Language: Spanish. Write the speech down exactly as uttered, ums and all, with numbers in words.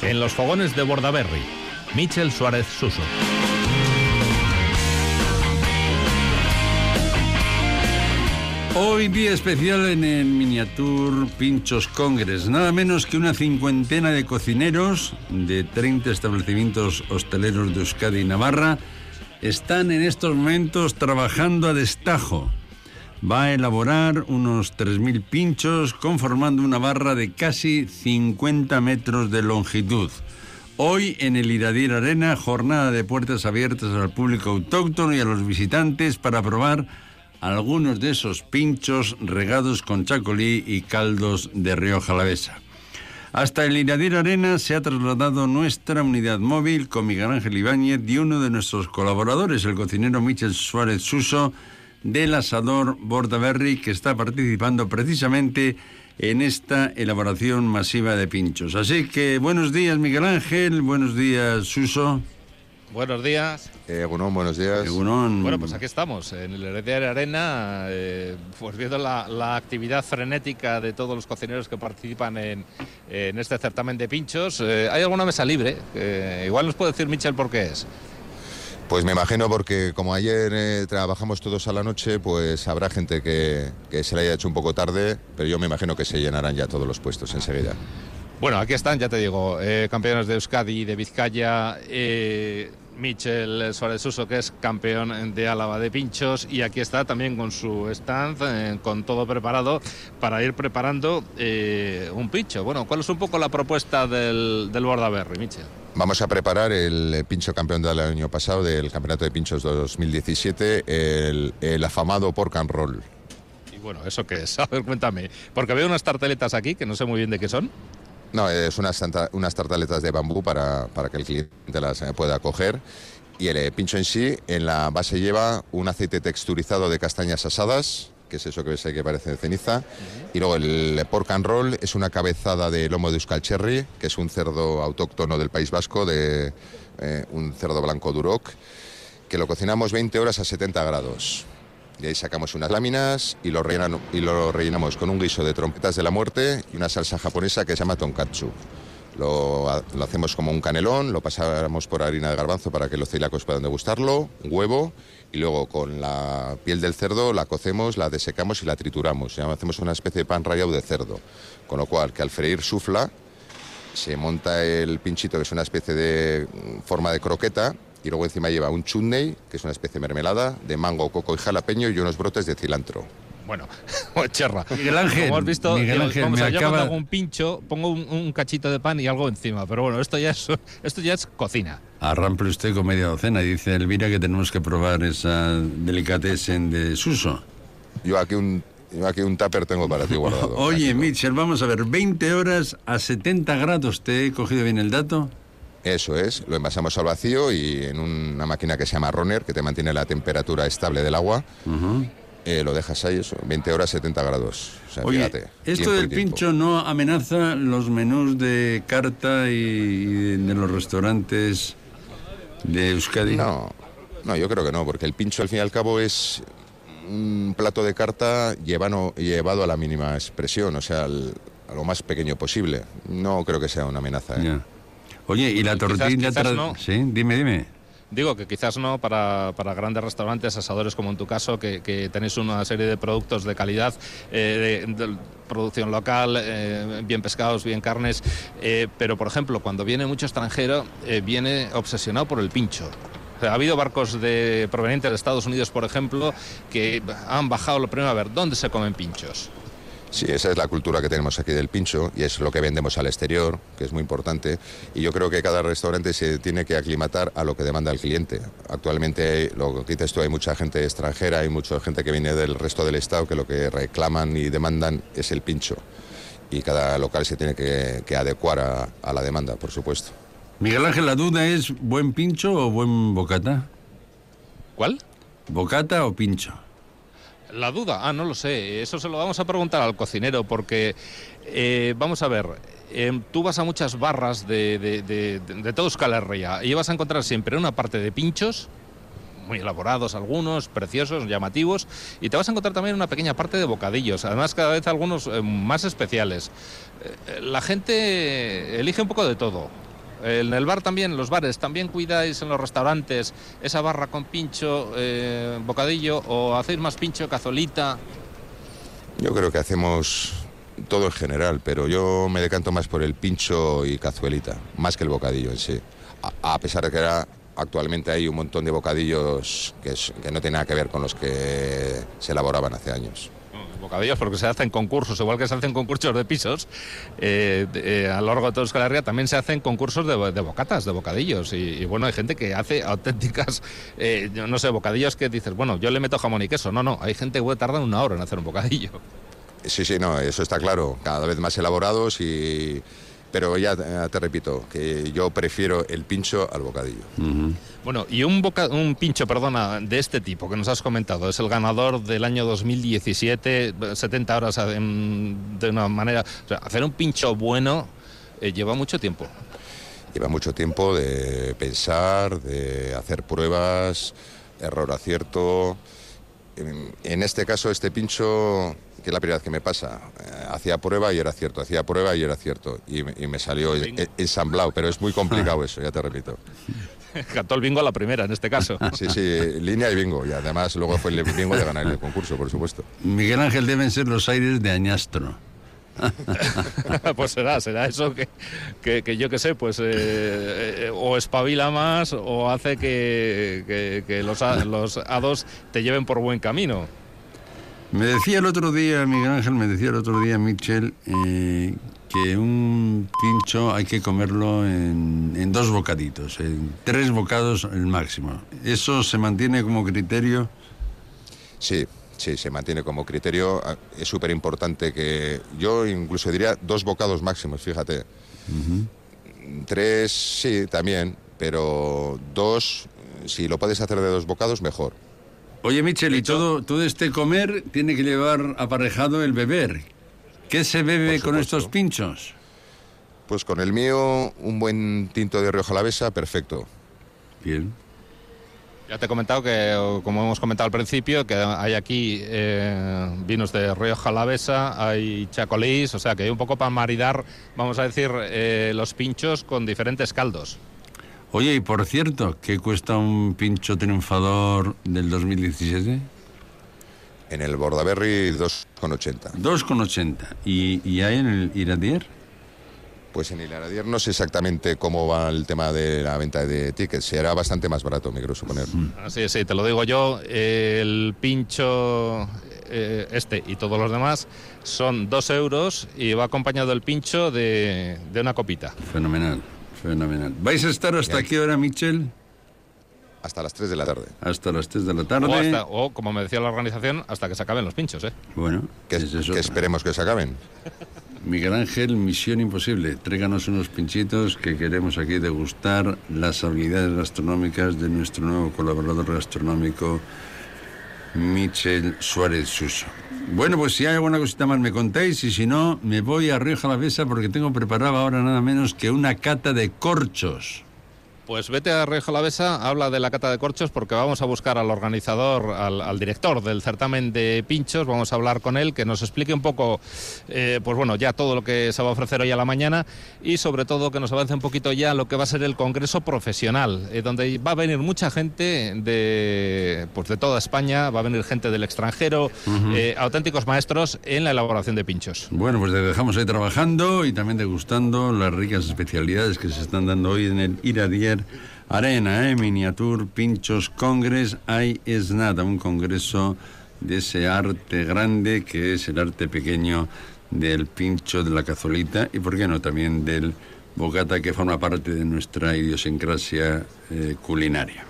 En los fogones de Bordaberry, Michel Suárez Suso. Hoy día especial en el Miniatur Pinchos Congress. Nada menos que una cincuentena de cocineros de treinta establecimientos hosteleros de Euskadi y Navarra están en estos momentos trabajando a destajo. Va a elaborar unos tres mil pinchos conformando una barra de casi cincuenta metros de longitud. Hoy en el Iradir Arena, jornada de puertas abiertas al público autóctono y a los visitantes para probar algunos de esos pinchos regados con chacolí y caldos de Rioja Alavesa. Hasta el Iradir Arena se ha trasladado nuestra unidad móvil con Miguel Ángel Ibáñez y uno de nuestros colaboradores, el cocinero Michel Suárez Suso, del asador Bordaberry, que está participando precisamente en esta elaboración masiva de pinchos. Así que buenos días, Miguel Ángel, buenos días, Suso. Buenos días. Eh, Egunon, buenos días. Egunon. Bueno, pues aquí estamos, en el Iradir Arena, eh, pues viendo la, la actividad frenética de todos los cocineros que participan en, en este certamen de pinchos. Eh, ¿Hay alguna mesa libre? Eh, igual nos puede decir Michel por qué es. Pues me imagino porque como ayer eh, trabajamos todos a la noche, pues habrá gente que, que se le haya hecho un poco tarde, pero yo me imagino que se llenarán ya todos los puestos enseguida. Bueno, aquí están, ya te digo, eh, campeones de Euskadi y de Vizcaya, eh, Michel Suárez Suso, que es campeón de Álava de pinchos, y aquí está también con su stand, eh, con todo preparado para ir preparando eh, un pincho. Bueno, ¿cuál es un poco la propuesta del, del Bordaberry, Michel? Vamos a preparar el pincho campeón del año pasado, del Campeonato de Pinchos dos mil diecisiete, el, el afamado Pork and Roll. Y bueno, ¿eso qué es? A ver, cuéntame, porque veo unas tarteletas aquí que no sé muy bien de qué son. No, es unas, unas tartaletas de bambú para, para que el cliente las pueda coger. Y el pincho en sí, en la base lleva un aceite texturizado de castañas asadas, que es eso que ves ahí que parece de ceniza. Uh-huh. Y luego el pork and roll es una cabezada de lomo de Euskal Cherry, que es un cerdo autóctono del País Vasco, de eh, un cerdo blanco duroc, que lo cocinamos veinte horas a setenta grados. Y ahí sacamos unas láminas y lo, rellenan, y lo rellenamos con un guiso de trompetas de la muerte y una salsa japonesa que se llama tonkatsu. Lo, lo hacemos como un canelón, lo pasamos por harina de garbanzo para que los celíacos puedan degustarlo, huevo, y luego con la piel del cerdo la cocemos, la desecamos y la trituramos. Ya hacemos una especie de pan rallado de cerdo, con lo cual que al freír sufla, se monta el pinchito, que es una especie de forma de croqueta, y luego encima lleva un chutney, que es una especie de mermelada, de mango, coco y jalapeño, y unos brotes de cilantro. Bueno, cherra. Miguel Ángel, como has visto, Miguel Ángel, vamos me a, yo acaba... cuando hago un pincho, pongo un, un cachito de pan y algo encima, pero bueno, esto ya es, esto ya es cocina. Arrample usted con media docena, y dice Elvira que tenemos que probar esa delicatessen de Suso. Yo aquí un... Yo aquí un tupper tengo para ti guardado. Oye, Michel, vamos a ver, veinte horas a setenta grados, ¿te he cogido bien el dato? Eso es, lo envasamos al vacío y en una máquina que se llama Runner, que te mantiene la temperatura estable del agua, uh-huh. eh, lo dejas ahí, eso, veinte horas, setenta grados. O sea, oye, fíjate, esto del pincho no amenaza los menús de carta y, y de los restaurantes de Euskadi. No, no, yo creo que no, porque el pincho al fin y al cabo es un plato de carta llevano, llevado a la mínima expresión, o sea, al, a lo más pequeño posible. No creo que sea una amenaza. ¿eh? Yeah. Oye, ¿y la tortilla? Quizás, quizás tra... no. Sí, dime, dime. Digo que quizás no para, para grandes restaurantes, asadores como en tu caso, que, que tenéis una serie de productos de calidad, eh, de, de producción local, eh, bien pescados, bien carnes, eh, pero por ejemplo, cuando viene mucho extranjero, eh, viene obsesionado por el pincho. O sea, ha habido barcos de, provenientes de Estados Unidos, por ejemplo, que han bajado lo primero a ver dónde se comen pinchos. Sí, esa es la cultura que tenemos aquí del pincho y es lo que vendemos al exterior, que es muy importante. Y yo creo que cada restaurante se tiene que aclimatar a lo que demanda el cliente. Actualmente, lo que dices tú, hay mucha gente extranjera, hay mucha gente que viene del resto del estado que lo que reclaman y demandan es el pincho. Y cada local se tiene que, que adecuar a, a la demanda, por supuesto. Miguel Ángel, la duda es, ¿buen pincho o buen bocata? ¿Cuál? ¿Bocata o pincho? La duda, ah, no lo sé, eso se lo vamos a preguntar al cocinero porque, eh, vamos a ver, eh, tú vas a muchas barras de, de, de, de, de todo Euskal Herria y vas a encontrar siempre una parte de pinchos, muy elaborados algunos, preciosos, llamativos, y te vas a encontrar también una pequeña parte de bocadillos, además cada vez algunos eh, más especiales. Eh, la gente elige un poco de todo. En el bar también, los bares, ¿también cuidáis en los restaurantes esa barra con pincho, eh, bocadillo, o hacéis más pincho, cazolita? Yo creo que hacemos todo en general, pero yo me decanto más por el pincho y cazuelita, más que el bocadillo en sí. A, a pesar de que era, actualmente hay un montón de bocadillos que, es, que no tienen nada que ver con los que se elaboraban hace años. Bocadillos porque se hacen concursos, igual que se hacen concursos de pisos, eh, eh, a lo largo de toda Euskal Herria también se hacen concursos de, de bocatas, de bocadillos, y, y bueno, hay gente que hace auténticas, eh, yo no sé, bocadillos que dices, bueno, yo le meto jamón y queso, no, no, hay gente que puede tardar una hora en hacer un bocadillo. Sí, sí, no, eso está claro, cada vez más elaborados y... Pero ya te repito, que yo prefiero el pincho al bocadillo. Uh-huh. Bueno, y un, boca, un pincho, perdona, de este tipo que nos has comentado, es el ganador del año dos mil diecisiete, setenta horas en, de una manera... O sea, hacer un pincho bueno eh, lleva mucho tiempo. Lleva mucho tiempo de pensar, de hacer pruebas, error-acierto. En, en este caso, este pincho... que es la primera vez que me pasa, eh, hacía prueba y era cierto, hacía prueba y era cierto, y, y me salió ensamblado, pero es muy complicado eso, ya te repito. Cantó el bingo a la primera, en este caso. Sí, sí, línea y bingo, y además luego fue el bingo de ganar el concurso, por supuesto. Miguel Ángel, deben ser los aires de Añastro. Pues será, será eso que, que, que yo qué sé, pues eh, eh, o espabila más o hace que, que, que los, los hados te lleven por buen camino. Me decía el otro día, Miguel Ángel, me decía el otro día, Michel, eh, que un pincho hay que comerlo en, en dos bocaditos, en tres bocados el máximo. ¿Eso se mantiene como criterio? Sí, sí, se mantiene como criterio. Es súper importante que yo incluso diría dos bocados máximos, fíjate. Uh-huh. Tres, sí, también, pero dos, si lo puedes hacer de dos bocados, mejor. Oye, Michel, y todo, todo este comer tiene que llevar aparejado el beber. ¿Qué se bebe con estos pinchos? Pues con el mío, un buen tinto de Rioja Alavesa, perfecto. Bien. Ya te he comentado que, como hemos comentado al principio, que hay aquí eh, vinos de Rioja Alavesa, hay chacolís, o sea que hay un poco para maridar, vamos a decir, eh, los pinchos con diferentes caldos. Oye, y por cierto, ¿qué cuesta un pincho triunfador del dos mil diecisiete? En el Bordaberry, dos con ochenta. dos con ochenta. ¿Y, y hay en el Iradier? Pues en el Iradier no sé exactamente cómo va el tema de la venta de tickets. Será bastante más barato, me quiero suponer. Sí, sí, te lo digo yo. El pincho eh, este y todos los demás son dos euros y va acompañado el pincho de, de una copita. Fenomenal. Fenomenal. ¿Vais a estar hasta Bien. qué hora, Michel? Hasta las tres de la tarde. Hasta las tres de la tarde. O, hasta, o, como me decía la organización, hasta que se acaben los pinchos, ¿eh? Bueno, que, es es que esperemos que se acaben. Miguel Ángel, misión imposible. Tráiganos unos pinchitos que queremos aquí degustar las habilidades gastronómicas de nuestro nuevo colaborador gastronómico, Michel Suárez Suso. Bueno, pues si hay alguna cosita más me contáis, y si no, me voy a Rioja Alavesa porque tengo preparado ahora nada menos que una cata de corchos. Pues vete a Rioja Alavesa, habla de la cata de corchos, porque vamos a buscar al organizador, al, al director del certamen de pinchos, vamos a hablar con él, que nos explique un poco, eh, pues bueno, ya todo lo que se va a ofrecer hoy a la mañana, y sobre todo que nos avance un poquito ya lo que va a ser el congreso profesional, eh, donde va a venir mucha gente de, pues de toda España, va a venir gente del extranjero, uh-huh. eh, auténticos maestros en la elaboración de pinchos. Bueno, pues te dejamos ahí trabajando y también degustando las ricas especialidades que se están dando hoy en el Iradier Arena, eh, Miniatur Pinchos Congress. Ahí es nada, un congreso de ese arte grande que es el arte pequeño del pincho, de la cazolita y, por qué no, también del bocata, que forma parte de nuestra idiosincrasia eh, culinaria.